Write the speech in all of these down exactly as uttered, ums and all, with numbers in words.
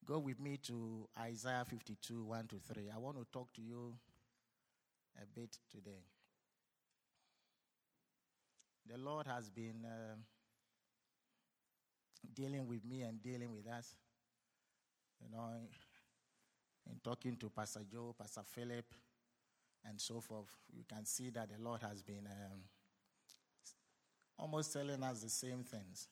Go with me to Isaiah fifty-two, one to three. I want to talk to you a bit today. The Lord has been uh, dealing with me and dealing with us. You know, in talking to Pastor Joe, Pastor Philip, and so forth, you can see that the Lord has been um, almost telling us the same things.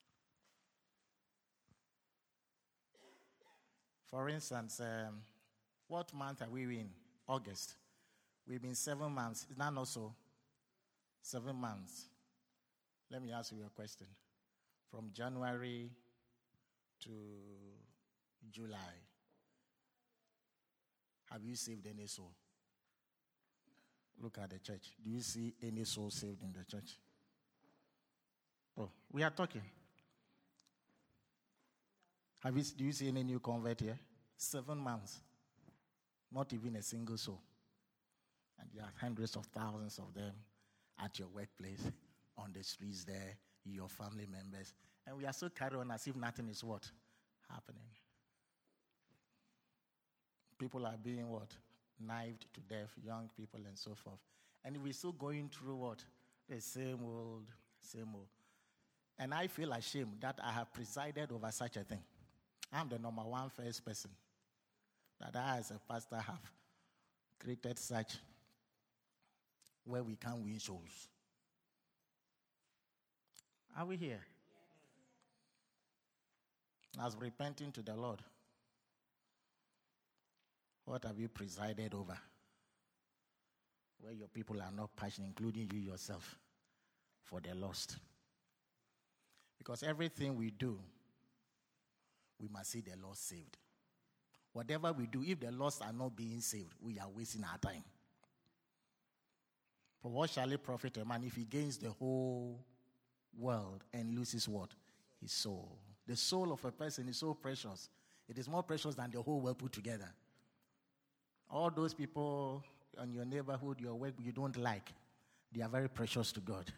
For instance, um, what month are we in? August. We've been seven months. Is that not so? Seven months. Let me ask you a question. From January to July, have you saved any soul? Look at the church. Do you see any soul saved in the church? Oh, we are talking. Have you, do you see any new convert here? Seven months. Not even a single soul. And there are hundreds of thousands of them at your workplace, on the streets there, your family members. And we are so carried on as if nothing is what? Happening. People are being what? Knifed to death, young people and so forth. And we're still going through what? The same old, same old. And I feel ashamed that I have presided over such a thing. I'm the number one first person that I, as a pastor, have created such where we can win souls. Are we here? Yes. As repenting to the Lord, what have you presided over? Where your people are not passionate, including you yourself, for the lost. Because everything we do, we must see the lost saved. Whatever we do, if the lost are not being saved, we are wasting our time. For what shall it profit a man if he gains the whole world and loses what? His soul. The soul of a person is so precious. It is more precious than the whole world put together. All those people in your neighborhood, your work you don't like, they are very precious to God.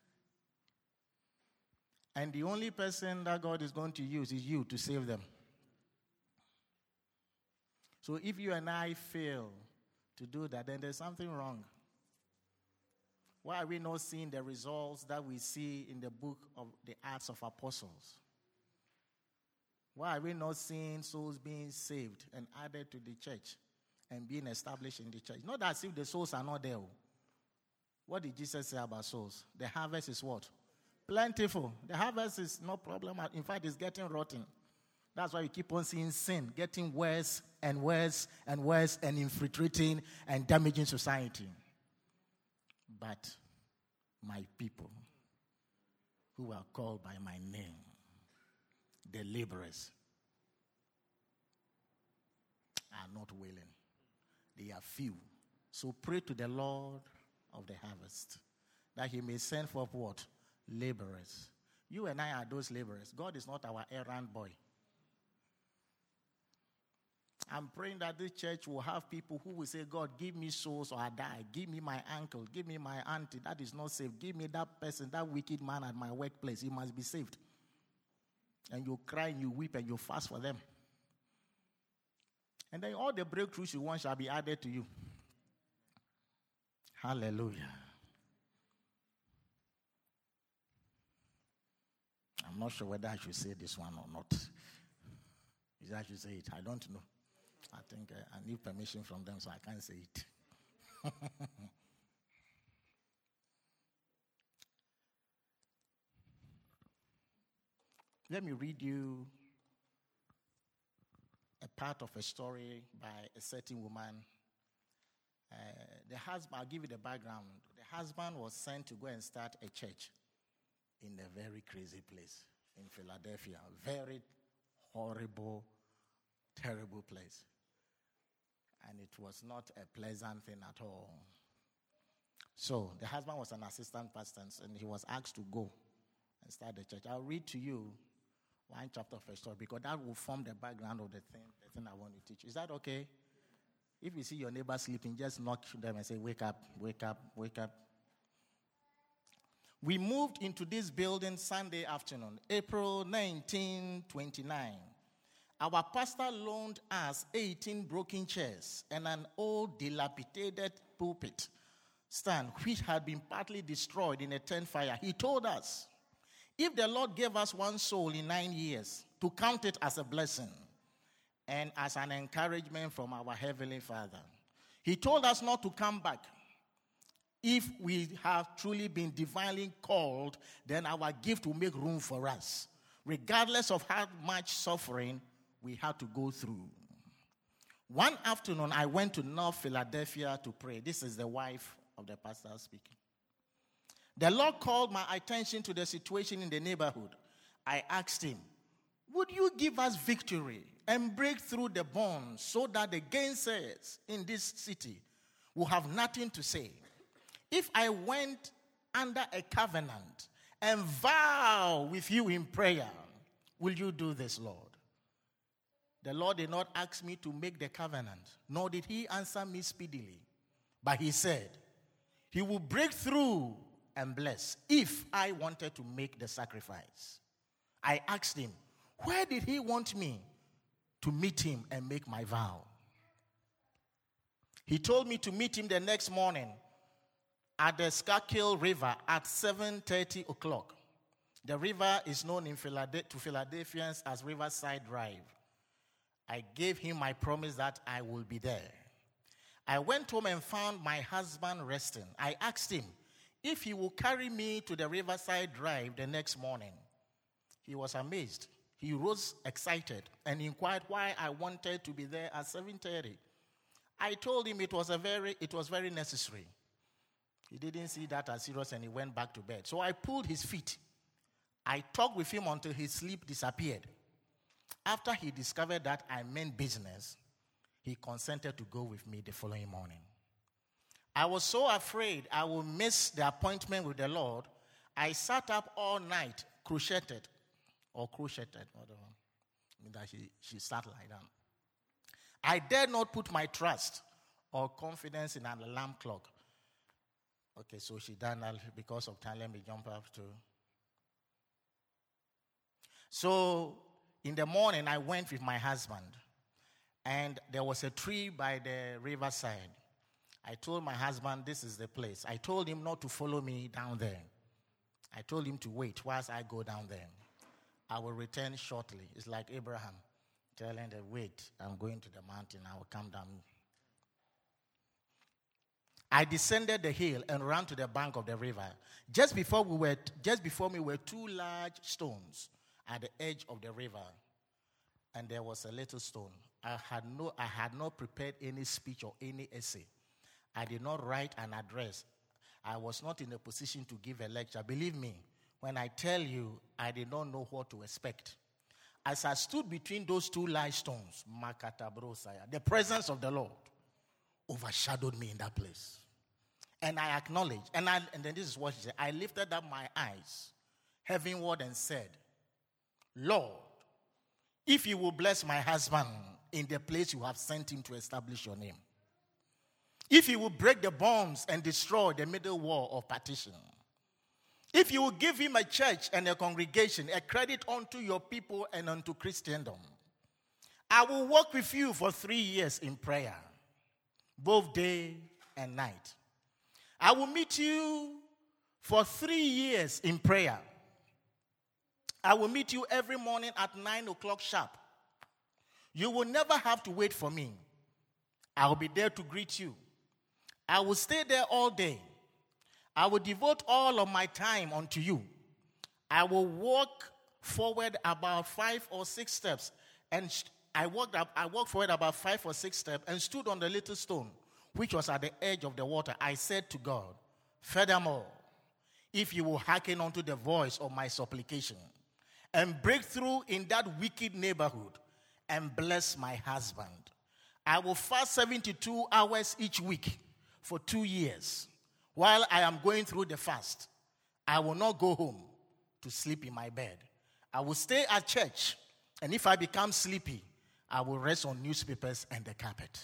And the only person that God is going to use is you to save them. So if you and I fail to do that, then there's something wrong. Why are we not seeing the results that we see in the book of the Acts of Apostles? Why are we not seeing souls being saved and added to the church and being established in the church? Not as if the souls are not there. What did Jesus say about souls? The harvest is what? Plentiful. The harvest is no problem. In fact, it's getting rotten. That's why we keep on seeing sin getting worse and worse and worse and infiltrating and damaging society. But my people who are called by my name, the laborers, are not willing. They are few. So pray to the Lord of the harvest that he may send forth what? Laborers. You and I are those laborers. God is not our errand boy. I'm praying that this church will have people who will say, God, give me souls or I die. Give me my uncle. Give me my auntie. That is not saved. Give me that person, that wicked man at my workplace. He must be saved. And you cry and you weep and you fast for them. And then all the breakthroughs you want shall be added to you. Hallelujah. I'm not sure whether I should say this one or not. Is I should say it? I don't know. I think uh, I need permission from them, so I can't say it. Let me read you a part of a story by a certain woman. Uh, the husband, I'll give you the background. The husband was sent to go and start a church in a very crazy place in Philadelphia. Very horrible, terrible place. And it was not a pleasant thing at all. So the husband was an assistant pastor and he was asked to go and start the church. I'll read to you one chapter of a story because that will form the background of the thing, the thing I want to teach. Is that okay? If you see your neighbor sleeping, just knock them and say, wake up, wake up, wake up. We moved into this building Sunday afternoon, April nineteen twenty-nine. Our pastor loaned us eighteen broken chairs and an old dilapidated pulpit stand which had been partly destroyed in a tent fire. He told us, if the Lord gave us one soul in nine years, to count it as a blessing and as an encouragement from our Heavenly Father. He told us not to come back. If we have truly been divinely called, then our gift will make room for us, regardless of how much suffering we had to go through. One afternoon, I went to North Philadelphia to pray. This is the wife of the pastor speaking. The Lord called my attention to the situation in the neighborhood. I asked him, would you give us victory and break through the bonds so that the gainsayers in this city will have nothing to say? If I went under a covenant and vow with you in prayer, will you do this, Lord? The Lord did not ask me to make the covenant, nor did he answer me speedily. But he said, he will break through and bless if I wanted to make the sacrifice. I asked him, where did he want me to meet him and make my vow? He told me to meet him the next morning at the Schuylkill River at seven thirty o'clock. The river is known in Philadelphia, to Philadelphians as Riverside Drive. I gave him my promise that I will be there. I went home and found my husband resting. I asked him if he will carry me to the Riverside Drive the next morning. He was amazed. He rose excited and inquired why I wanted to be there at seven thirty. I told him it was a very it was very necessary. He didn't see that as serious and he went back to bed. So I pulled his feet. I talked with him until his sleep disappeared. After he discovered that I meant business, he consented to go with me the following morning. I was so afraid I would miss the appointment with the Lord, I sat up all night, crocheted, or crocheted, whatever. I mean that she, she sat like that. I dared not put my trust or confidence in an alarm clock. Okay, so she done that because of time. Let me jump up to. So in the morning, I went with my husband, and there was a tree by the riverside. I told my husband, this is the place. I told him not to follow me down there. I told him to wait whilst I go down there. I will return shortly. It's like Abraham telling them, wait, I'm going to the mountain. I will come down. I descended the hill and ran to the bank of the river. Just before we were, just before me were two large stones at the edge of the river, and there was a little stone. I had no, I had not prepared any speech or any essay. I did not write an address. I was not in a position to give a lecture. Believe me, when I tell you, I did not know what to expect. As I stood between those two large stones, the presence of the Lord overshadowed me in that place. And I acknowledged, and, I, and then this is what she said, I lifted up my eyes heavenward and said, Lord, if you will bless my husband in the place you have sent him to establish your name, if you will break the bonds and destroy the middle wall of partition, if you will give him a church and a congregation, a credit unto your people and unto Christendom, I will walk with you for three years in prayer, both day and night. I will meet you for three years in prayer. I will meet you every morning at nine o'clock sharp. You will never have to wait for me. I will be there to greet you. I will stay there all day. I will devote all of my time unto you. I will walk forward about five or six steps. And I walked up, I walked forward about five or six steps and stood on the little stone, which was at the edge of the water. I said to God, furthermore, if you will hearken unto the voice of my supplication and break through in that wicked neighborhood and bless my husband, I will fast seventy-two hours each week for two years. While I am going through the fast, I will not go home to sleep in my bed. I will stay at church, and if I become sleepy, I will rest on newspapers and the carpet.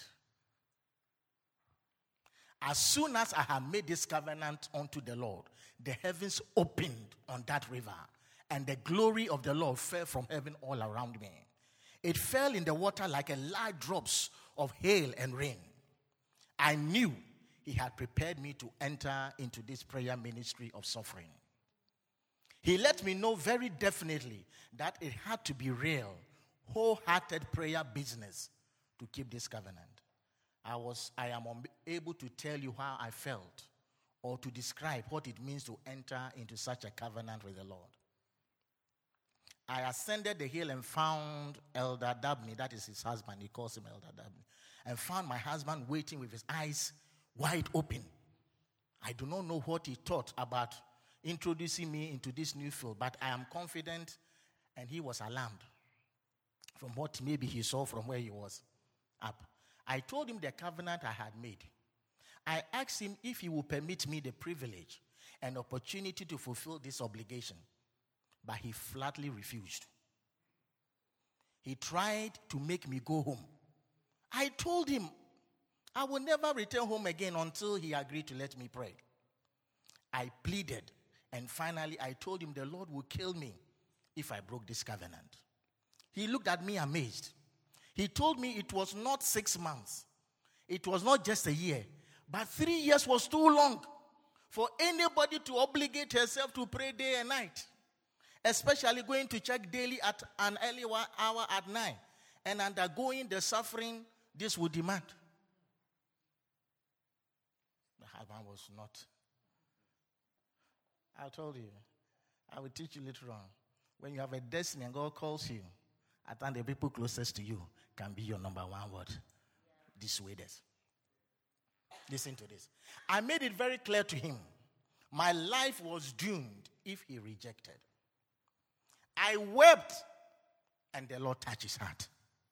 As soon as I had made this covenant unto the Lord, the heavens opened on that river, and the glory of the Lord fell from heaven all around me. It fell in the water like a large drops of hail and rain. I knew he had prepared me to enter into this prayer ministry of suffering. He let me know very definitely that it had to be real, wholehearted prayer business to keep this covenant. I was, I am unable to tell you how I felt or to describe what it means to enter into such a covenant with the Lord. I ascended the hill and found Elder Dabney, that is his husband, he calls him Elder Dabney, and found my husband waiting with his eyes wide open. I do not know what he thought about introducing me into this new field, but I am confident, and he was alarmed from what maybe he saw from where he was up. I told him the covenant I had made. I asked him if he would permit me the privilege and opportunity to fulfill this obligation, but he flatly refused. He tried to make me go home. I told him I will never return home again until he agreed to let me pray. I pleaded, and finally I told him the Lord would kill me if I broke this covenant. He looked at me amazed. He told me it was not six months. It was not just a year, but three years was too long for anybody to obligate herself to pray day and night, especially going to church daily at an early hour at nine and undergoing the suffering this would demand. The husband was not. I told you, I will teach you later on. When you have a destiny and God calls you, I think the people closest to you can be your number one word. Dissuaders. Listen to this. I made it very clear to him. My life was doomed if he rejected. I wept, and the Lord touched his heart.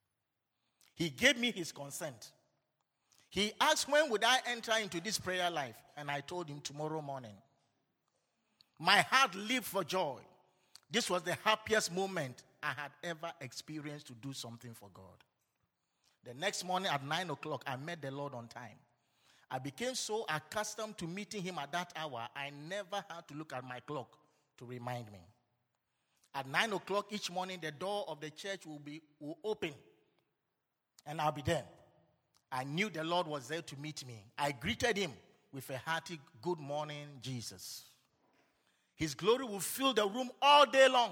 He gave me his consent. He asked, when would I enter into this prayer life? And I told him, tomorrow morning. My heart leaped for joy. This was the happiest moment I had ever experienced to do something for God. The next morning at nine o'clock, I met the Lord on time. I became so accustomed to meeting him at that hour, I never had to look at my clock to remind me. At nine o'clock each morning, the door of the church will be will open, and I'll be there. I knew the Lord was there to meet me. I greeted him with a hearty, good morning, Jesus. His glory will fill the room all day long.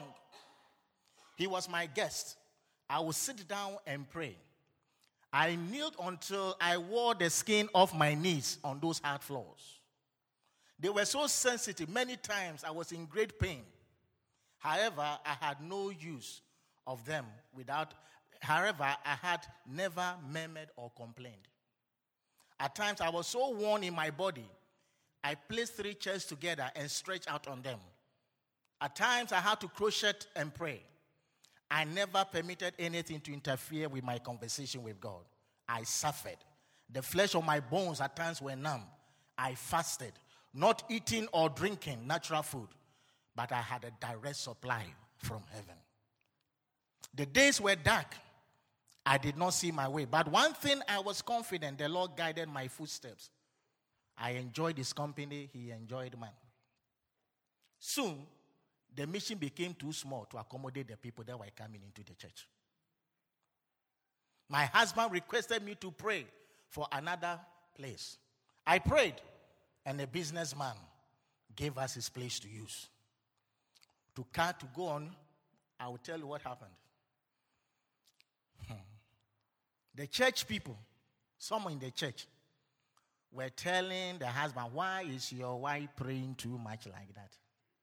He was my guest. I would sit down and pray. I kneeled until I wore the skin off my knees on those hard floors. They were so sensitive. Many times I was in great pain. However, I had no use of them without, however, I had never murmured or complained. At times I was so worn in my body, I placed three chairs together and stretched out on them. At times I had to crochet and pray. I never permitted anything to interfere with my conversation with God. I suffered. The flesh of my bones at times were numb. I fasted, not eating or drinking natural food, but I had a direct supply from heaven. The days were dark. I did not see my way. But one thing I was confident, the Lord guided my footsteps. I enjoyed his company. He enjoyed mine. Soon, the mission became too small to accommodate the people that were coming into the church. My husband requested me to pray for another place. I prayed, and a businessman gave us his place to use. To cut, to go on, I will tell you what happened. Hmm. The church people, someone in the church, were telling the husband, why is your wife praying too much like that?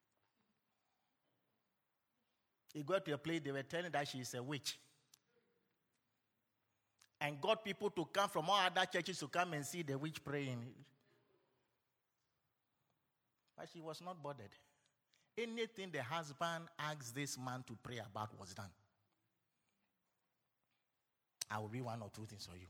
He got to a place, they were telling that she is a witch. And got people to come from all other churches to come and see the witch praying. But she was not bothered. Anything the husband asked this man to pray about was done. I will read one or two things for you.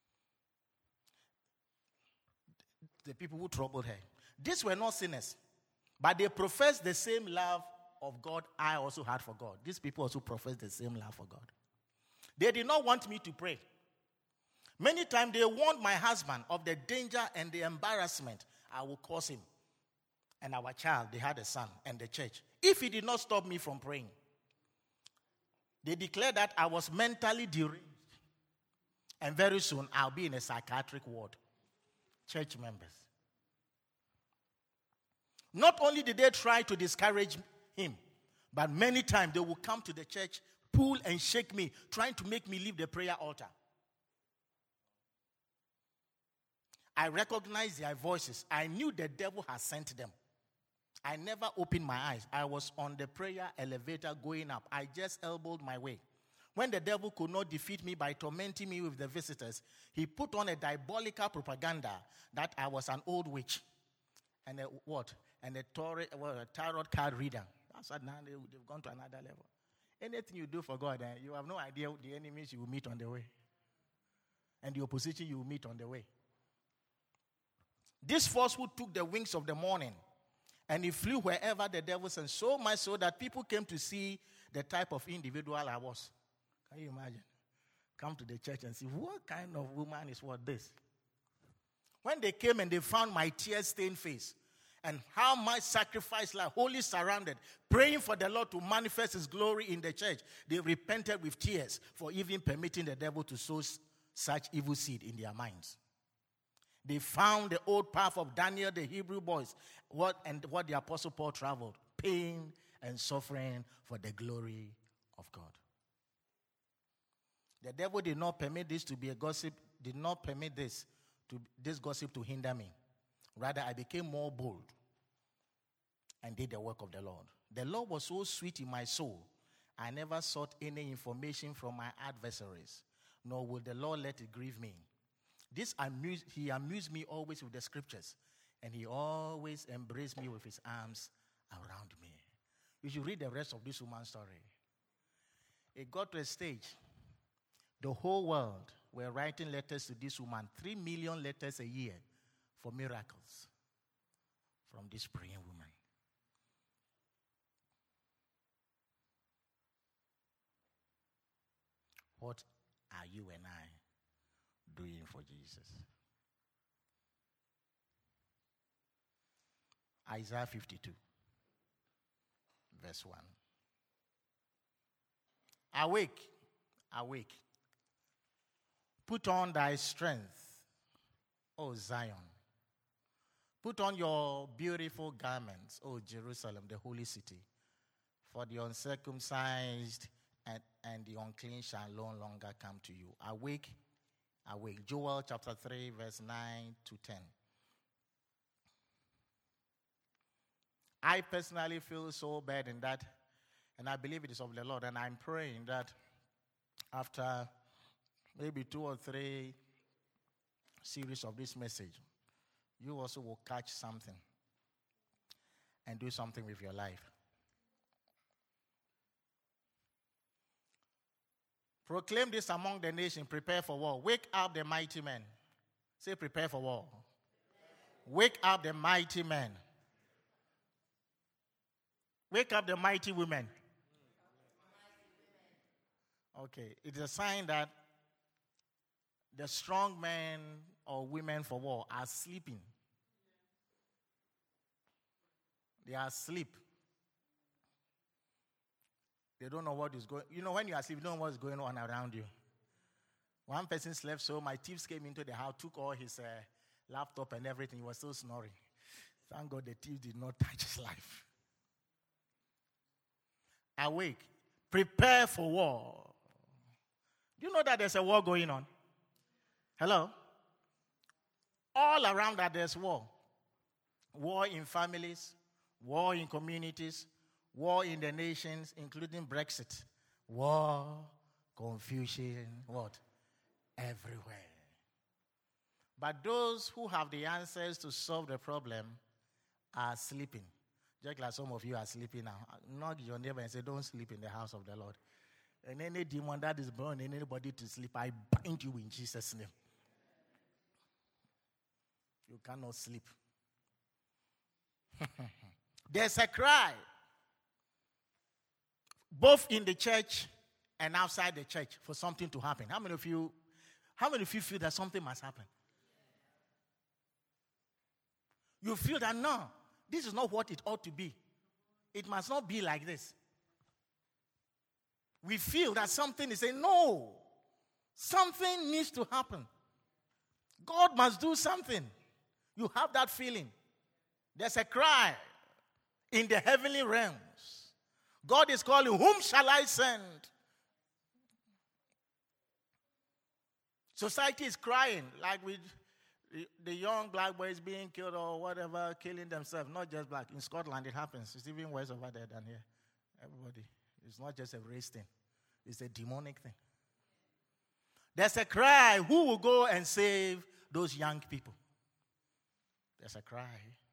The people who troubled her. These were not sinners, but they professed the same love of God I also had for God. These people also professed the same love for God. They did not want me to pray. Many times they warned my husband of the danger and the embarrassment I would cause him. And our child, they had a son, and the church, if he did not stop me from praying. They declared that I was mentally deranged. And very soon, I'll be in a psychiatric ward. Church members. Not only did they try to discourage him, but many times they would come to the church, pull and shake me, trying to make me leave the prayer altar. I recognized their voices. I knew the devil had sent them. I never opened my eyes. I was on the prayer elevator going up. I just elbowed my way. When the devil could not defeat me by tormenting me with the visitors, he put on a diabolical propaganda that I was an old witch. And a what? And a tarot, well, a tarot card reader. That's what now they, they've gone to another level. Anything you do for God, eh, you have no idea the enemies you will meet on the way. And the opposition you will meet on the way. This falsehood took the wings of the morning. And he flew wherever the devil sent. So much so that people came to see the type of individual I was. Can you imagine? Come to the church and see, what kind of woman is what this? When they came and they found my tear-stained face and how much sacrifice, like wholly surrounded, praying for the Lord to manifest his glory in the church, they repented with tears for even permitting the devil to sow such evil seed in their minds. They found the old path of Daniel, the Hebrew boys, what and what the Apostle Paul traveled, pain and suffering for the glory of God. The devil did not permit this to be a gossip, did not permit this to this gossip to hinder me. Rather, I became more bold and did the work of the Lord. The Lord was so sweet in my soul, I never sought any information from my adversaries, nor would the Lord let it grieve me. This amused, he amused me always with the scriptures, and he always embraced me with his arms around me. You should read the rest of this woman's story. It got to a stage, the whole world were writing letters to this woman, three million letters a year for miracles from this praying woman. What are you and I doing for Jesus? Isaiah fifty-two, verse one. Awake, awake. Put on thy strength, O Zion. Put on your beautiful garments, O Jerusalem, the holy city. For the uncircumcised and, and the unclean shall no longer come to you. Awake, awake. Joel chapter three, verse nine to ten. I personally feel so bad in that, and I believe it is of the Lord, and I'm praying that after maybe two or three series of this message, you also will catch something and do something with your life. Proclaim this among the nation, prepare for war. Wake up the mighty men. Say, prepare for war. Wake up the mighty men. Wake up the mighty women. Okay, it's a sign that the strong men or women for war are sleeping. They are asleep. They don't know what is going on. You know, when you are asleep, you don't know what is going on around you. One person slept, so my thieves came into the house, took all his uh, laptop and everything. He was still snoring. Thank God the thief did not touch his life. Awake. Prepare for war. Do you know that there's a war going on? Hello? All around that there's war. War in families, war in communities, war in the nations, including Brexit. War, confusion, what? Everywhere. But those who have the answers to solve the problem are sleeping. Just like some of you are sleeping now. Knock your neighbor and say, don't sleep in the house of the Lord. And any demon that is burning anybody to sleep, I bind you in Jesus' name. You cannot sleep. There's a cry, both in the church and outside the church, for something to happen. How many of you, how many of you feel that something must happen? You feel that no, this is not what it ought to be. It must not be like this. we feel that something is saying, no, something needs to happen. God must do something. You have that feeling. There's a cry in the heavenly realms. God is calling, whom shall I send? Society is crying, like with the young black boys being killed or whatever, killing themselves. Not just black. In Scotland, it happens. It's even worse over there than here. Everybody. It's not just a race thing. It's a demonic thing. There's a cry. Who will go and save those young people? There's a cry.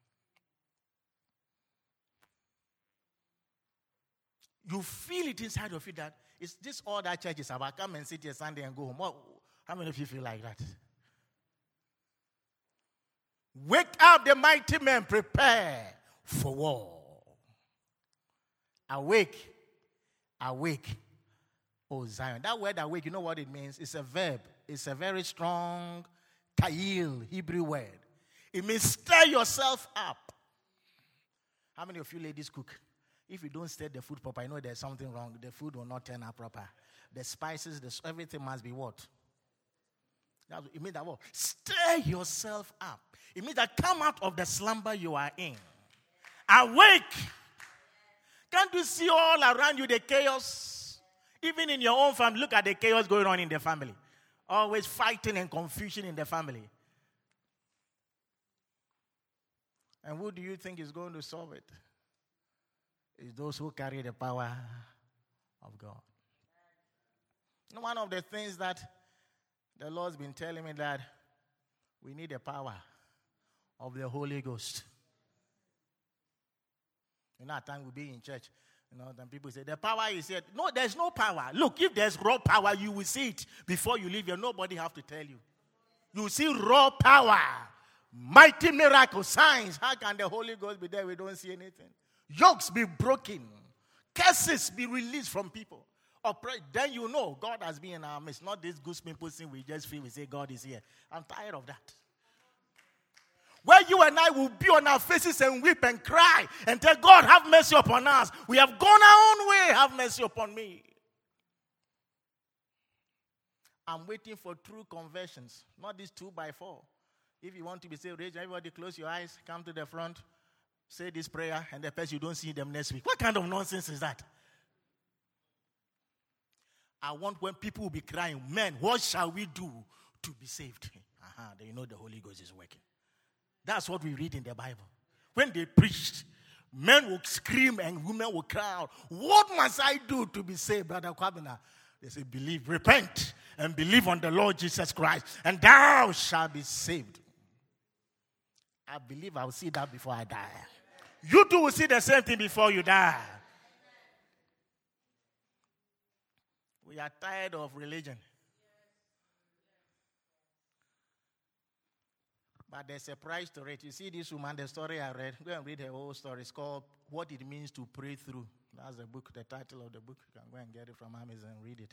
You feel it inside of you that it's this all that church is about. Come and sit here Sunday and go home. What, how many of you feel like that? Wake up, the mighty men, prepare for war. Awake, awake, O Zion. That word awake, you know what it means? It's a verb. It's a very strong Kail Hebrew word. It means stir yourself up. How many of you ladies cook? If you don't stir the food proper, I know there's something wrong. The food will not turn out proper. The spices, the, everything must be what? That, it means that what? Stir yourself up. It means that come out of the slumber you are in. Awake. Can't you see all around you the chaos? Even in your own family, look at the chaos going on in the family. Always fighting and confusion in the family. And who do you think is going to solve it? It's those who carry the power of God. One of the things that the Lord's been telling me that we need the power of the Holy Ghost. You know, at times we'll be in church, you know, then people say, the power is here. No, there's no power. Look, if there's raw power, you will see it before you leave here. Nobody have to tell you. You see raw power, mighty miracles, signs. How can the Holy Ghost be there? We don't see anything. Yokes be broken. Curses be released from people. Operate. Then you know God has been in our midst. Not this goosebump person we just feel we say God is here. I'm tired of that. Where you and I will be on our faces and weep and cry and tell God, have mercy upon us. We have gone our own way. Have mercy upon me. I'm waiting for true conversions. Not this two by four. If you want to be saved, everybody close your eyes. Come to the front. Say this prayer, and the person you don't see them next week. What kind of nonsense is that? I want when people will be crying, men, what shall we do to be saved? Uh-huh, then you know the Holy Ghost is working. That's what we read in the Bible. When they preached, men will scream and women will cry out, what must I do to be saved, Brother Kwabena? They say, believe, repent, and believe on the Lord Jesus Christ, and thou shalt be saved. I believe I will see that before I die. You too will see the same thing before you die. We are tired of religion. But there's a price to it. You see this woman, the story I read, go and read her whole story. It's called What It Means to Pray Through. That's the book, the title of the book. You can go and get it from Amazon and read it.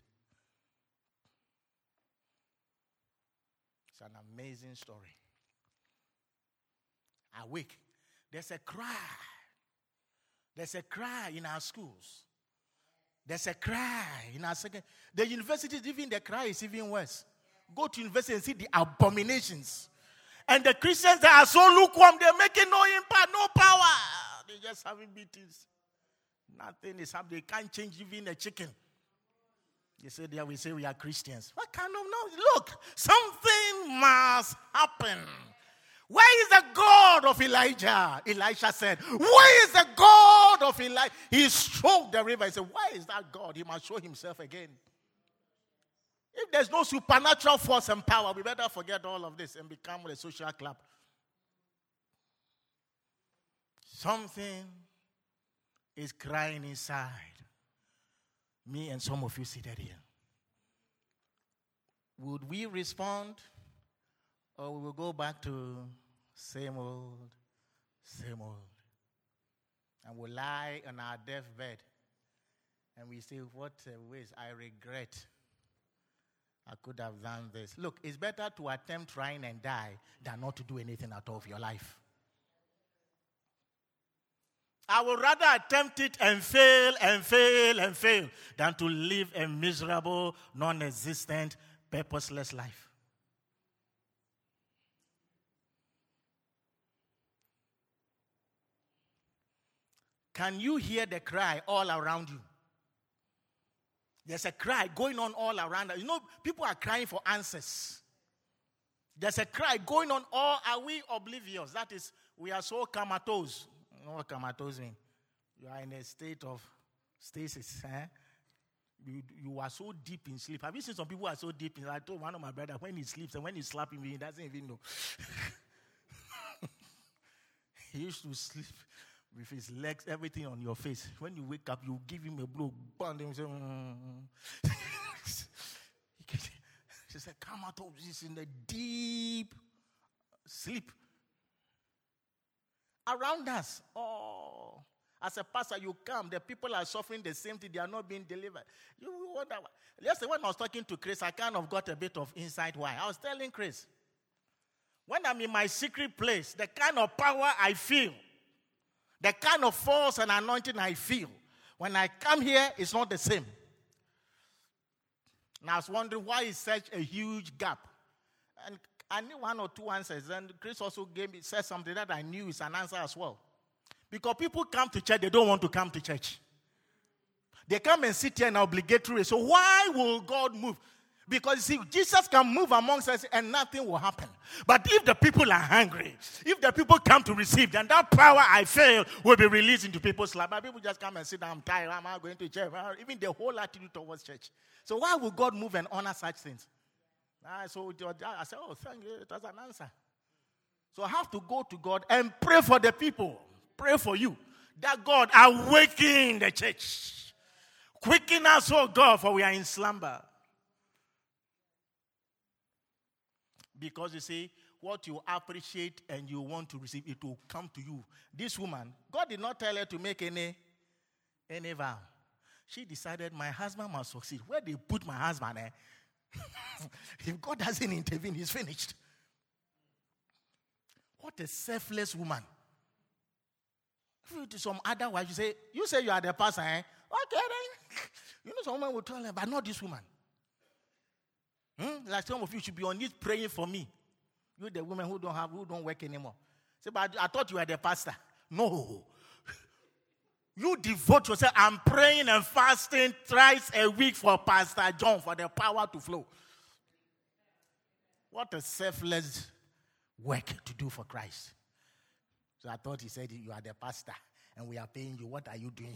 It's an amazing story. Awake. There's a cry. There's a cry in our schools. There's a cry in our second. The universities, even the cry is even worse. Go to university and see the abominations. And the Christians that are so lukewarm, they're making no impact, no power. They're just having beatings. Nothing is happening. They can't change even a chicken. They say there we say we are Christians. What kind of no? Look, something must happen. Where is the God of Elijah? Elisha said, where is the God of Elijah? He stroked the river. He said, where is that God? He must show himself again. If there's no supernatural force and power, we better forget all of this and become a social club. Something is crying inside me and some of you seated here. Would we respond, or we will go back to same old, same old? And we'll lie on our deathbed and we say, what a waste, I regret. I could have done this. Look, it's better to attempt trying and die than not to do anything at all of your life. I would rather attempt it and fail and fail and fail than to live a miserable, non-existent, purposeless life. Can you hear the cry all around you? There's a cry going on all around. You know, people are crying for answers. There's a cry going on all. Are we oblivious? That is, we are so comatose. You know what comatose means? You are in a state of stasis. Eh? You, you are so deep in sleep. Have you seen some people who are so deep in sleep? I told one of my brothers, when he sleeps and when he's slapping me, he doesn't even know. He used to sleep with his legs, everything on your face. When you wake up, you give him a blow, bang him, say, mm. She said, come out of this in a deep sleep. Around us, oh, as a pastor, you come, the people are suffering the same thing, they are not being delivered. You wonder why. Yesterday, when I was talking to Chris, I kind of got a bit of insight why. I was telling Chris, when I'm in my secret place, the kind of power I feel, the kind of force and anointing I feel, when I come here, it's not the same. And I was wondering why is such a huge gap. And I knew one or two answers. And Chris also gave me, said something that I knew is an answer as well. Because people come to church, they don't want to come to church. They come and sit here in obligatory. So why will God move? Because you see, Jesus can move amongst us and nothing will happen. But if the people are hungry, if the people come to receive, then that power I feel will be released into people's life. But people just come and sit down, I'm tired, I'm not going to church. Even the whole attitude towards church. So why will God move and honor such things? Ah, so I said, oh, thank you, that's an answer. So I have to go to God and pray for the people. Pray for you. That God awaken the church. Quicken us, oh God, for we are in slumber. Because you see, what you appreciate and you want to receive, it will come to you. This woman, God did not tell her to make any, any vow. She decided, my husband must succeed. Where they put my husband, eh? If God doesn't intervene, he's finished. What a selfless woman. To some other wife, you say, you say you are the pastor, eh? Okay, then. You know, some woman will tell her, but not this woman. Hmm? Like some of you should be on knees praying for me. You the women who don't have, who don't work anymore. Say, but I thought you were the pastor. No. You devote yourself. I'm praying and fasting thrice a week for Pastor John for the power to flow. What a selfless work to do for Christ. So I thought he said, you are the pastor and we are paying you. What are you doing?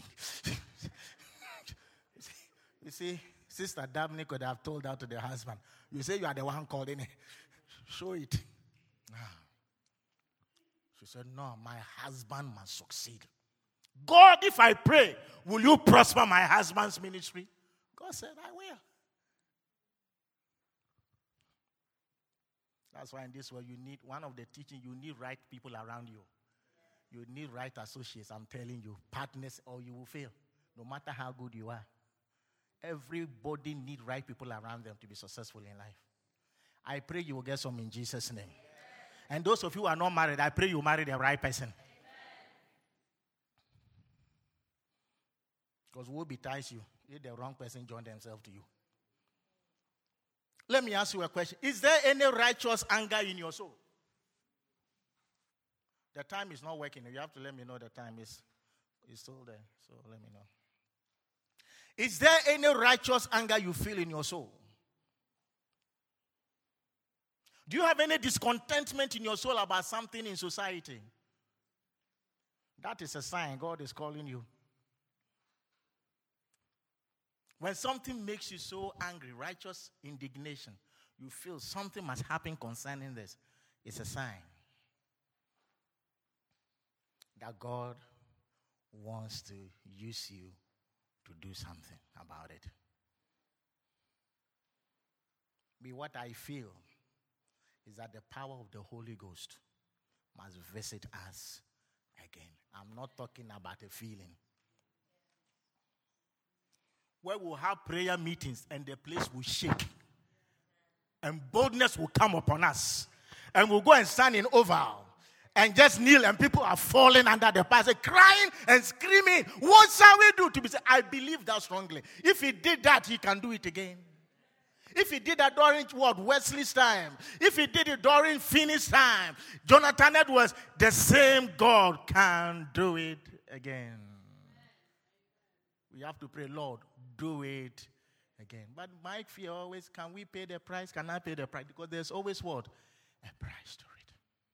You see, Sister Dabney could have told that to the husband. You say you are the one called in. Show it. She said, no, my husband must succeed. God, if I pray, will you prosper my husband's ministry? God said, I will. That's why in this world you need, one of the teaching, you need right people around you. You need right associates, I'm telling you. Partners or you will fail. No matter how good you are. Everybody needs right people around them to be successful in life. I pray you will get some in Jesus' name. Amen. And those of you who are not married, I pray you marry the right person. Because woe betides you if the wrong person join themselves to you. Let me ask you a question. Is there any righteous anger in your soul? The time is not working. You have to let me know the time is, is still there. So let me know. Is there any righteous anger you feel in your soul? Do you have any discontentment in your soul about something in society? That is a sign God is calling you. When something makes you so angry, righteous indignation, you feel something must happen concerning this, it's a sign that God wants to use you to do something about it. But what I feel is that the power of the Holy Ghost must visit us again. I'm not talking about a feeling. Where we'll have prayer meetings and the place will shake. And boldness will come upon us. And we'll go and stand in oval. and just kneel, and people are falling under the pastor, crying and screaming. What shall we do? To be said, I believe that strongly. If he did that, he can do it again. If he did that during what? Wesley's time. If he did it during Finney's time, Jonathan Edwards, the same God can do it again. We have to pray, Lord, do it again. But my fear always, can we pay the price? Can I pay the price? Because there's always what? A price to it.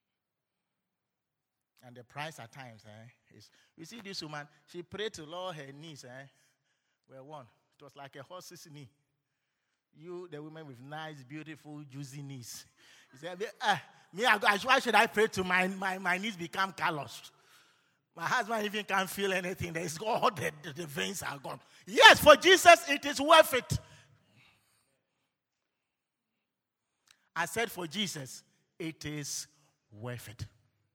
And the price at times, eh, is, you see this woman, she prayed to Lord, her knees, eh, were one. It was like a horse's knee. You, the woman with nice, beautiful, juicy knees. He said, ah, me, why should I pray to my, my, my knees become calloused? My husband even can't feel anything. There's all the, the, the veins are gone. Yes, for Jesus, it is worth it. I said for Jesus, it is worth it.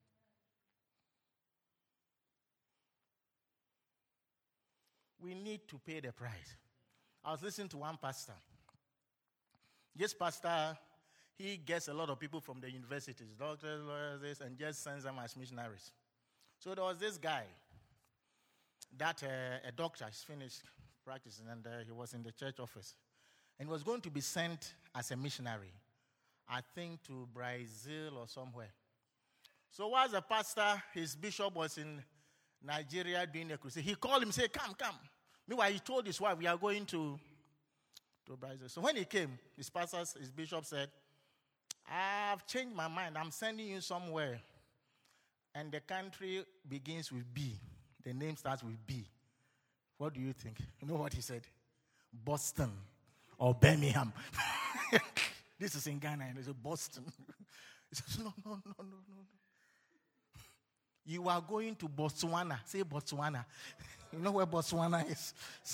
We need to pay the price. I was listening to one pastor. This pastor, he gets a lot of people from the universities, doctors, lawyers, and just sends them as missionaries. So there was this guy that uh, a doctor, he's finished practicing, and uh, he was in the church office. And he was going to be sent as a missionary, I think to Brazil or somewhere. So while the pastor, his bishop was in Nigeria doing a crusade, he called him and said, come, come. Meanwhile, he told his wife, we are going to to Brazil. So when he came, his pastor, his bishop said, I've changed my mind. I'm sending you somewhere. And the country begins with B. The name starts with B. What do you think? You know what he said? Boston or Birmingham. This is in Ghana, and he said, Boston. He said, no, no, no, no, no. You are going to Botswana. Say Botswana. You know where Botswana is?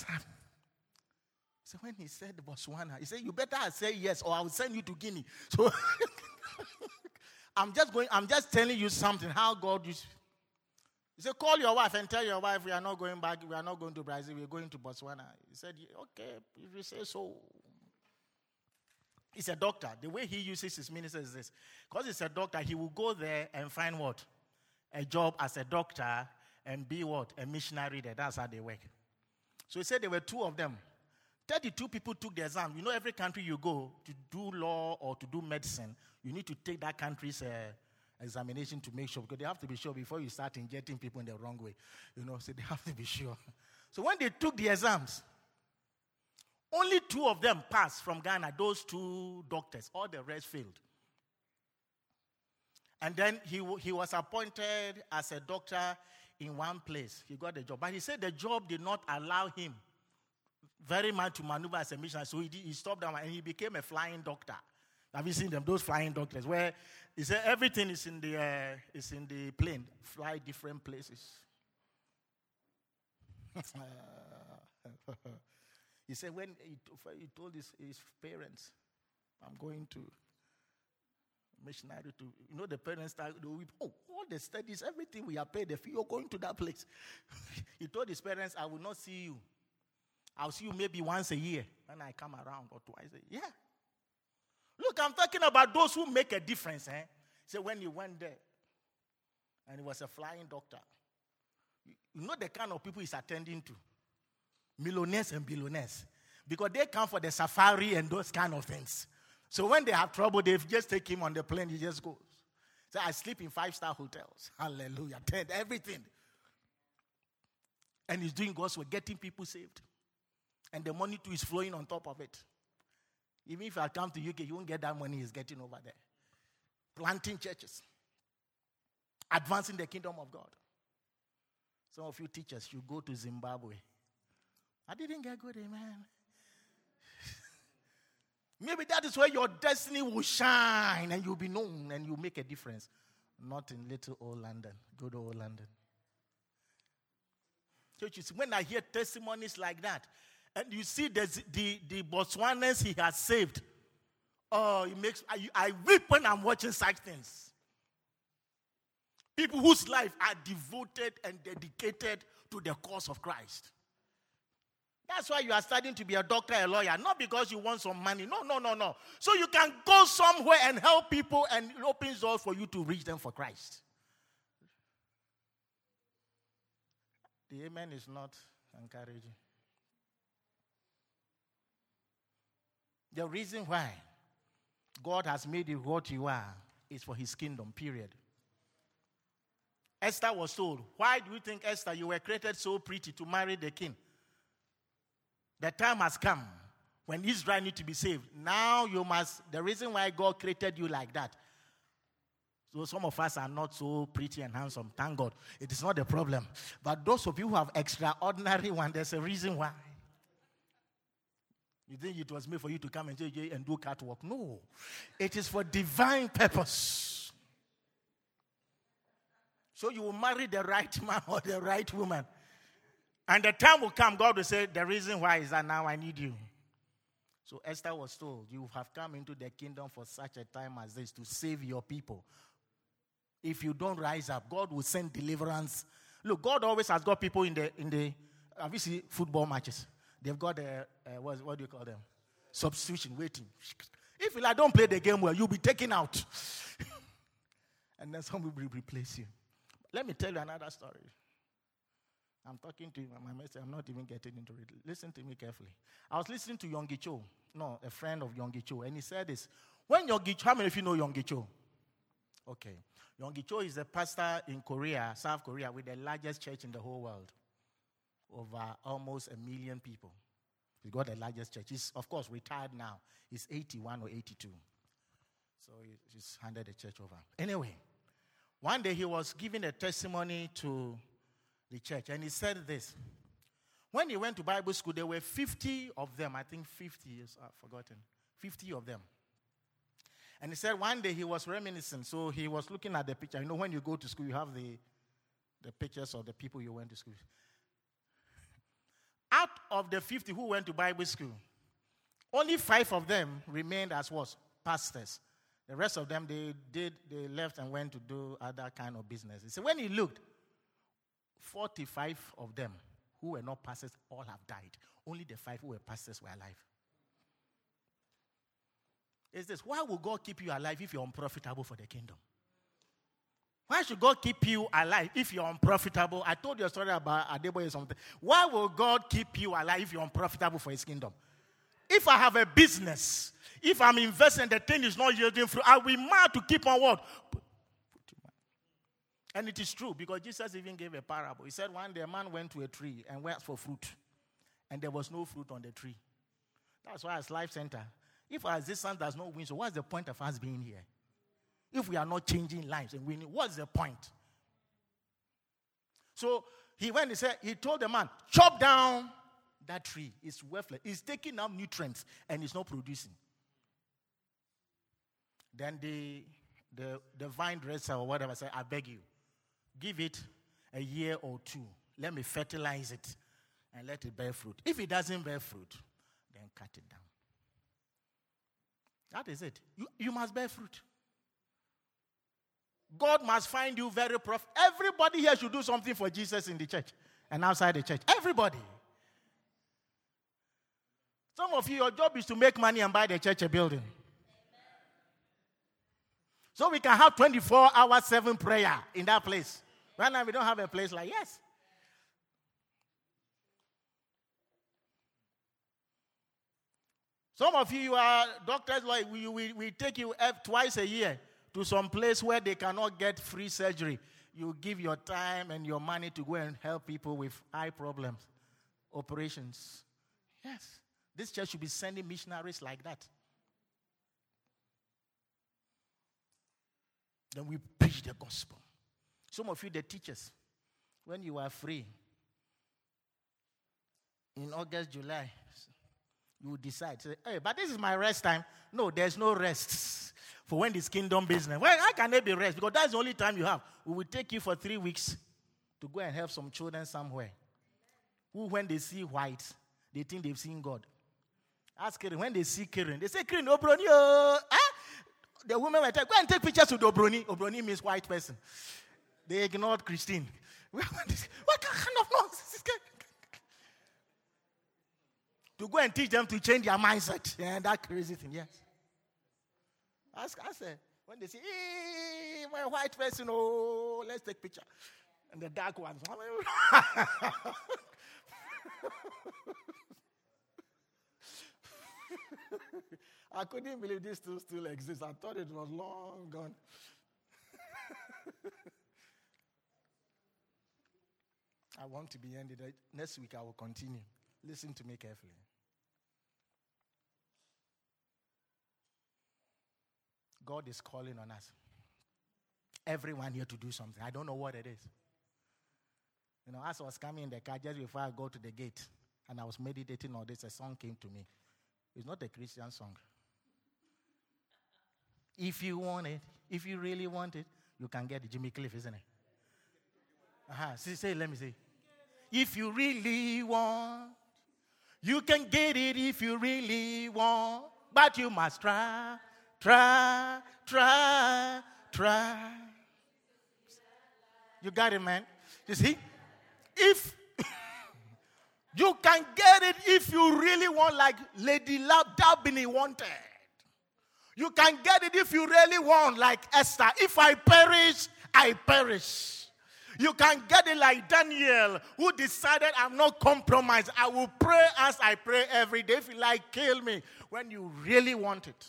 So when he said Botswana, he said, you better say yes or I will send you to Guinea. So I'm just going, I'm just telling you something, how God is. He said, call your wife and tell your wife we are not going back, we are not going to Brazil, we are going to Botswana. He said, okay, if you say so. He's a doctor. The way he uses his minister is this. Because he's a doctor, he will go there and find what? A job as a doctor and be what? A missionary there. That's how they work. So he said there were two of them. thirty-two people took the exam. You know, every country you go to do law or to do medicine, you need to take that country's uh, examination to make sure, because they have to be sure before you start injecting people in the wrong way. You know, so they have to be sure. So when they took the exams, only two of them passed from Ghana, those two doctors. All the rest failed. And then he, he was appointed as a doctor in one place. He got the job. But he said the job did not allow him very much to maneuver as a missionary. So he, did, he stopped down and he became a flying doctor. Have you seen them? Those flying doctors where he said everything is in the uh, is in the plane. Fly different places. He said when he, he told his, his parents, I'm going to missionary to, you know, the parents start, they will, oh, all the studies, everything we have paid, the fee, you're going to that place. He told his parents, I will not see you. I'll see you maybe once a year when I come around, or twice a year. Yeah. Look, I'm talking about those who make a difference. Eh? So when he went there, and he was a flying doctor, you know the kind of people he's attending to. Millionaires and billionaires. Because they come for the safari and those kind of things. So when they have trouble, they just take him on the plane, he just goes. So I sleep in five-star hotels. Hallelujah. Tent, everything. And he's doing God's work, getting people saved. And the money too is flowing on top of it. Even if I come to U K, you won't get that money he's getting over there. Planting churches. Advancing the kingdom of God. Some of you teachers, you go to Zimbabwe. I didn't get good, amen. Maybe that is where your destiny will shine and you'll be known and you'll make a difference. Not in little old London. Go to old London. Churches, when I hear testimonies like that, and you see the, the, the Botswanans he has saved, oh, it makes, I, I weep when I'm watching such things. People whose life are devoted and dedicated to the cause of Christ. That's why you are studying to be a doctor, a lawyer. Not because you want some money. No, no, no, no. So you can go somewhere and help people and it opens doors for you to reach them for Christ. The amen is not encouraging. The reason why God has made you what you are is for his kingdom, period. Esther was told, why do you think, Esther, you were created so pretty to marry the king? The time has come when Israel need to be saved. Now you must, the reason why God created you like that. So some of us are not so pretty and handsome, thank God. It is not the problem. But those of you who have extraordinary one, there's a reason why. You think it was made for you to come and say and do catwalk? No. It is for divine purpose. So you will marry the right man or the right woman. And the time will come, God will say, the reason why is that now I need you. So Esther was told, you have come into the kingdom for such a time as this to save your people. If you don't rise up, God will send deliverance. Look, God always has got people in the, in the have you seen football matches? They've got, a, a, what, what do you call them? Substitution, waiting. If you like, don't play the game well, you'll be taken out. And then someone will replace you. Let me tell you another story. I'm talking to you, my message, I'm not even getting into it. Listen to me carefully. I was listening to Yonggi Cho, no, a friend of Yonggi Cho, and he said this. When Yonggi Cho, how many of you know Yonggi Cho? Okay. Yonggi Cho is a pastor in Korea, South Korea, with the largest church in the whole world. Over almost a million people. He's got the largest church. He's, of course, retired now. He's eighty-one or eighty-two. So he's handed the church over. Anyway, one day he was giving a testimony to the church, and he said this. When he went to Bible school, there were fifty of them. I think fifty, years, I've forgotten. fifty of them. And he said one day he was reminiscing. So he was looking at the picture. You know, when you go to school, you have the, the pictures of the people you went to school with. Out of the fifty who went to Bible school, only five of them remained as what? Pastors. The rest of them, they did, they left and went to do other kind of business. So when he looked, forty-five of them who were not pastors all have died. Only the five who were pastors were alive. Is this, why will God keep you alive if you're unprofitable for the kingdom? Why should God keep you alive if you're unprofitable? I told you a story about Adeboye or something. Why will God keep you alive if you're unprofitable for his kingdom? If I have a business, if I'm investing, the thing is not yielding fruit, I will be mad to keep on what? And it is true, because Jesus even gave a parable. He said one day a man went to a tree and went for fruit, and there was no fruit on the tree. That's why as Life Center, if our existence does not win, so what's the point of us being here? If we are not changing lives and winning, what's the point? So he went, he said, he told the man, chop down that tree. It's worthless. It's taking up nutrients and it's not producing. Then the, the, the vine dresser or whatever said, I beg you, give it a year or two. Let me fertilize it and let it bear fruit. If it doesn't bear fruit, then cut it down. That is it. You, you must bear fruit. God must find you very profitable. Everybody here should do something for Jesus in the church and outside the church. Everybody. Some of you, your job is to make money and buy the church a building. So we can have twenty-four hour, seven prayer in that place. Right now we don't have a place like, yes. Some of you, you are doctors, like we, we, we take you twice a year to some place where they cannot get free surgery. You give your time and your money to go and help people with eye problems, operations. Yes. This church should be sending missionaries like that. Then we preach the gospel. Some of you, the teachers, when you are free, in August, July, you will decide, say, hey, but this is my rest time. No, there's no rest for when it's kingdom business. Well, how can there be rest? Because that's the only time you have. We will take you for three weeks to go and help some children somewhere who, when they see white, they think they've seen God. Ask Karen. When they see Karen, they say, Karen, Obroni, oh. Huh? The women will tell, go and take pictures with Obroni. Obroni means white person. They ignored Christine. What kind of nonsense? To go and teach them to change their mindset. Yeah, that crazy thing, yes. Ask, I said, when they say, hey, my white person, oh, let's take picture. And the dark ones. I couldn't believe this still, still exists. I thought it was long gone. I want to be ended. Next week I will continue. Listen to me carefully. God is calling on us. Everyone here to do something. I don't know what it is. You know, as I was coming in the car, just before I go to the gate, and I was meditating on this, a song came to me. It's not a Christian song. If you want it, if you really want it, you can get it. Jimmy Cliff, isn't it? Uh-huh. Say, say, let me say. If you really want, you can get it if you really want. But you must try, try, try, try. You got it, man? You see? If you can get it if you really want, like Lady Dabini wanted. You can get it if you really want, like Esther. If I perish, I perish. You can get it like Daniel, who decided I'm not compromised. I will pray as I pray every day. If you like, kill me. When you really want it,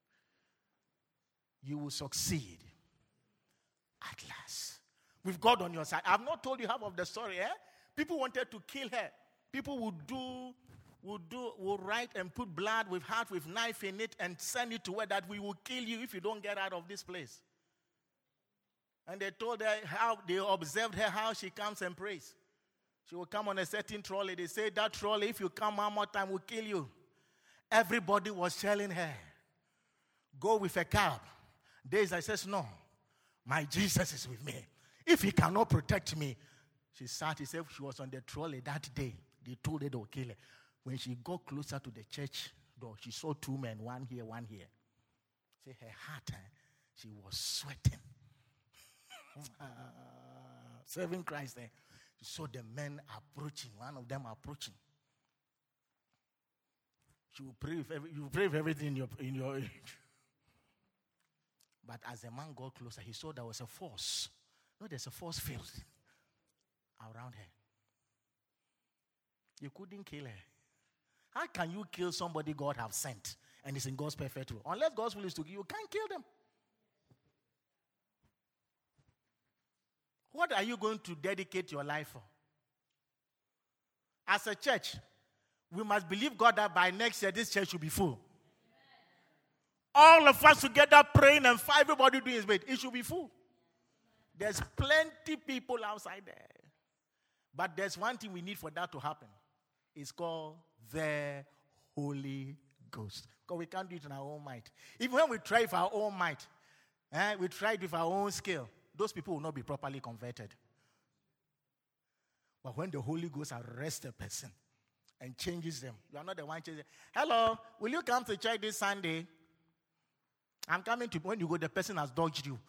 you will succeed at last. With God on your side. I've not told you half of the story, eh? People wanted to kill her. People would do, would do, would write and put blood with heart with knife in it and send it to her that we will kill you if you don't get out of this place. And they told her how, they observed her how she comes and prays. She will come on a certain trolley. They say that trolley, if you come one more time, will kill you. Everybody was telling her, go with a cab. Days I says, no, my Jesus is with me. If he cannot protect me, she sat, he said she was on the trolley that day. They told her they would kill her. When she got closer to the church door, she saw two men, one here, one here. Say her heart, eh, she was sweating. uh, serving Christ there. She saw the men approaching, one of them approaching. She will pray with every, you will pray with everything in your in your But as the man got closer, he saw there was a force. No, there's a force field around her. You couldn't kill her. How can you kill somebody God have sent and is in God's perfect will? Unless God's will is to kill you, you can't kill them. What are you going to dedicate your life for? As a church, we must believe God that by next year this church will be full. All of us together praying and everybody doing his bit. It should be full. There's plenty people outside there. But there's one thing we need for that to happen. It's called the Holy Ghost. Because we can't do it in our own might. Even when we try with our own might, eh, we try it with our own skill, those people will not be properly converted. But when the Holy Ghost arrests a person and changes them, you are not the one changing. Hello, will you come to church this Sunday? I'm coming to, when you go, the person has dodged you.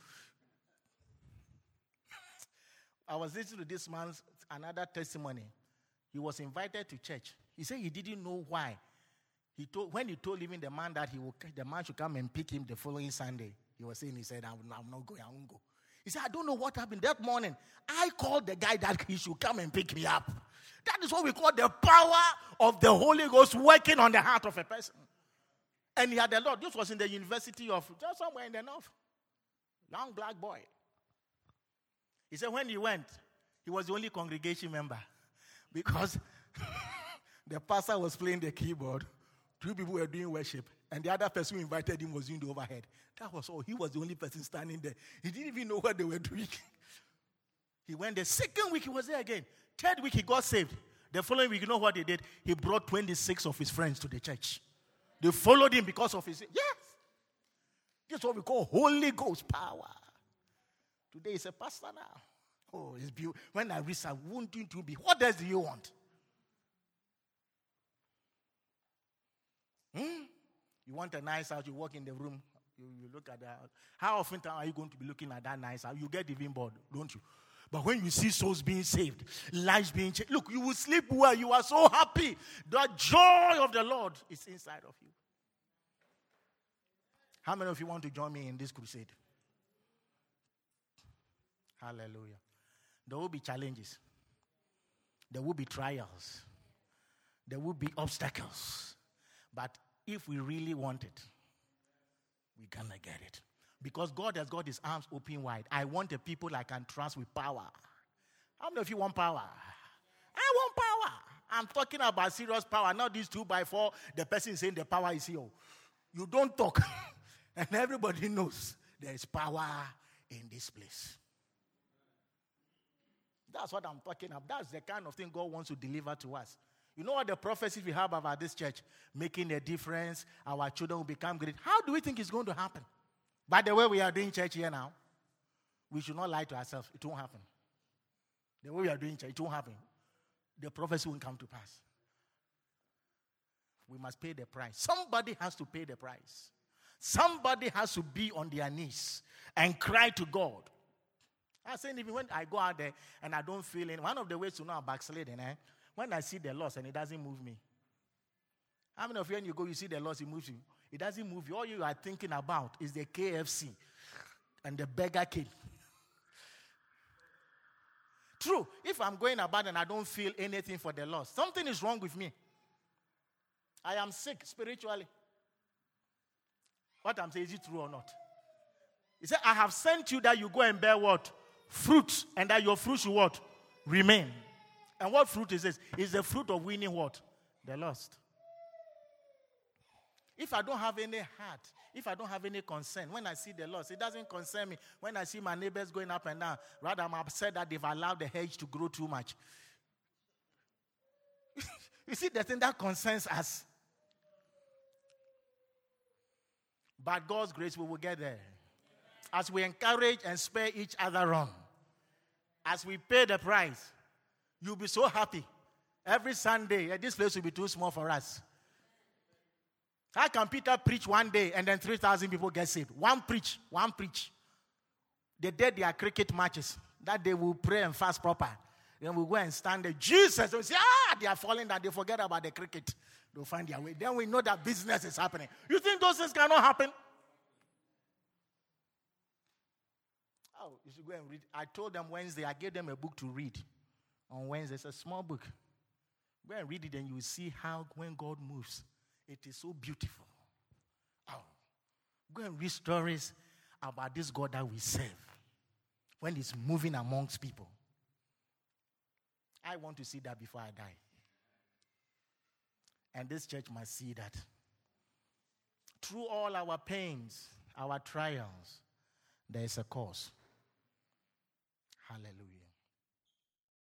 I was listening to this man's another testimony. He was invited to church. He said he didn't know why. He told when he told even the man that he will, the man should come and pick him the following Sunday. He was saying, he said, I'm, I'm not going, I won't go. He said, I don't know what happened that morning. I called the guy that he should come and pick me up. That is what we call the power of the Holy Ghost working on the heart of a person. And he had a lot. This was in the University of, just somewhere in the north. Young black boy. He said when he went, he was the only congregation member. Because the pastor was playing the keyboard. Two people were doing worship. And the other person who invited him was doing the overhead. That was all. He was the only person standing there. He didn't even know what they were doing. He went the second week, he was there again. Third week, he got saved. The following week, you know what he did? He brought twenty-six of his friends to the church. They followed him because of his... Yes! This is what we call Holy Ghost power. Today is a pastor now. Oh, it's beautiful. When I read, I want you to be. What else do you want? Hmm? You want a nice house, you walk in the room, you, you look at that. How often are you going to be looking at that nice house? You get even bored, don't you? But when you see souls being saved, lives being changed, look, you will sleep well. You are so happy. The joy of the Lord is inside of you. How many of you want to join me in this crusade? Hallelujah. There will be challenges. There will be trials. There will be obstacles. But if we really want it, we're going to get it. Because God has got his arms open wide. I want the people I can trust with power. How many of you want power? I want power. I'm talking about serious power, not these two by four. The person saying the power is here. You don't talk. And everybody knows there is power in this place. That's what I'm talking about. That's the kind of thing God wants to deliver to us. You know what the prophecy we have about this church? Making a difference. Our children will become great. How do we think it's going to happen? By the way we are doing church here now, we should not lie to ourselves. It won't happen. The way we are doing church, it won't happen. The prophecy won't come to pass. We must pay the price. Somebody has to pay the price. Somebody has to be on their knees and cry to God. I'm saying even when I go out there and I don't feel it, one of the ways to know I'm backsliding, eh? When I see the loss and it doesn't move me. How many of you, when you go, you see the loss, it moves you? It doesn't move you. All you are thinking about is the K F C and the Burger King. True, if I'm going about and I don't feel anything for the loss, something is wrong with me. I am sick spiritually. What I'm saying, is it true or not? He said, I have sent you that you go and bear what? Fruit. And that your fruit should what? Remain. And what fruit is this? It's the fruit of winning what? The lost. If I don't have any heart, if I don't have any concern, when I see the loss, it doesn't concern me. When I see my neighbors going up and down, rather I'm upset that they've allowed the hedge to grow too much. You see, the thing that concerns us. By God's grace, we will get there. As we encourage and spur each other on, as we pay the price, you'll be so happy. Every Sunday, this place will be too small for us. How can Peter preach one day and then three thousand people get saved? One preach, one preach. They did their cricket matches. That day we'll pray and fast proper. Then we'll go and stand there. Jesus will say, ah, they are falling down. They forget about the cricket. They'll find their way. Then we know that business is happening. You think those things cannot happen? Oh, you should go and read. I told them Wednesday, I gave them a book to read. On Wednesday, it's a small book. Go and read it and you will see how when God moves, it is so beautiful. Oh, go and read stories about this God that we serve. When he's moving amongst people. I want to see that before I die. And this church must see that. Through all our pains, our trials, there is a cause. Hallelujah.